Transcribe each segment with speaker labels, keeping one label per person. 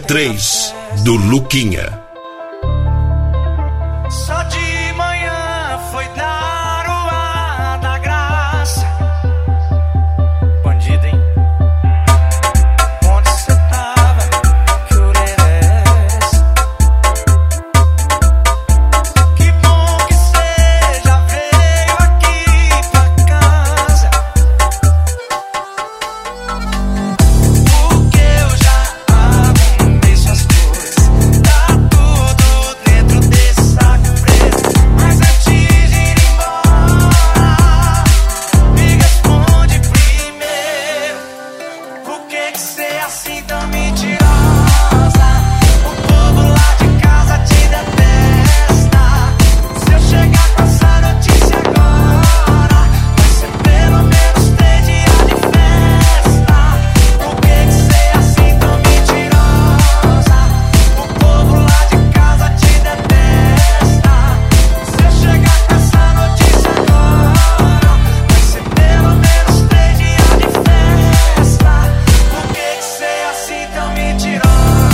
Speaker 1: 3 do Luquinha.
Speaker 2: Só de manhã foi dar o ar da graça. Bandido, hein? Onde cê tava? Que orelha é essa? Que bom que cê já veio aqui pra casa. Porque eu já arrumei suas coisas. Tá tudo dentro desse saco preto. Mas antes de ir embora, me responde primeiro. Por que cê é assim tão mentirosa? O povo lá de casa te detesta. Se eu chegar com essa notícia agora, vai ser pelo menos 3 dias de festa. Por que cê é assim tão mentirosa? O povo lá de casa te detesta. Se eu chegar com essa notícia agora, vai ser pelo menos 3 dias de festa. Por que cê é assim tão mentirosa?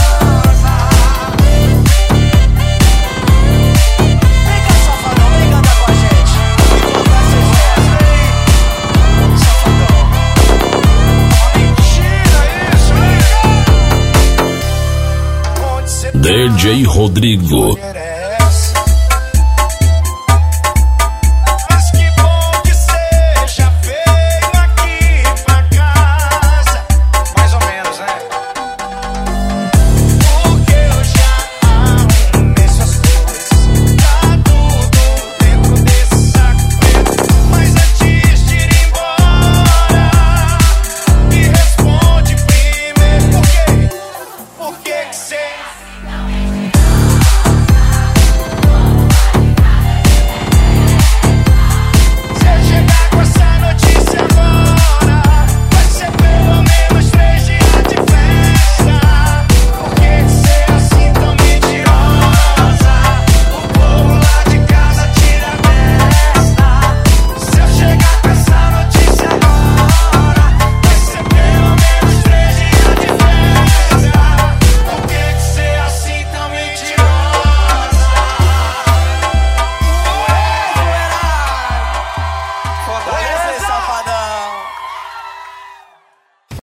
Speaker 2: Vem cá, safadão, vem cantar com a gente. Me contar seus versos aí, safadão. Mentira isso, vem cá. Onde cê
Speaker 1: DJ Rodrigo.
Speaker 2: tá?